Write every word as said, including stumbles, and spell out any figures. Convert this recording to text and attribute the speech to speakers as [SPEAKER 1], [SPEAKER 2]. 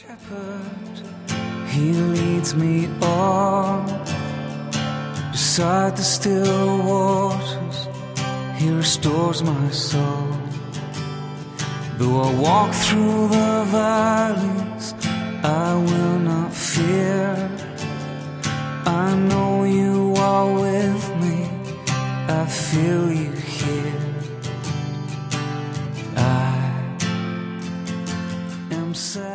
[SPEAKER 1] Shepherd, he leads me on beside the still waters. He restores my soul. Though I walk through the valleys, I will not fear. I know you are with me. I feel you here. I am sad.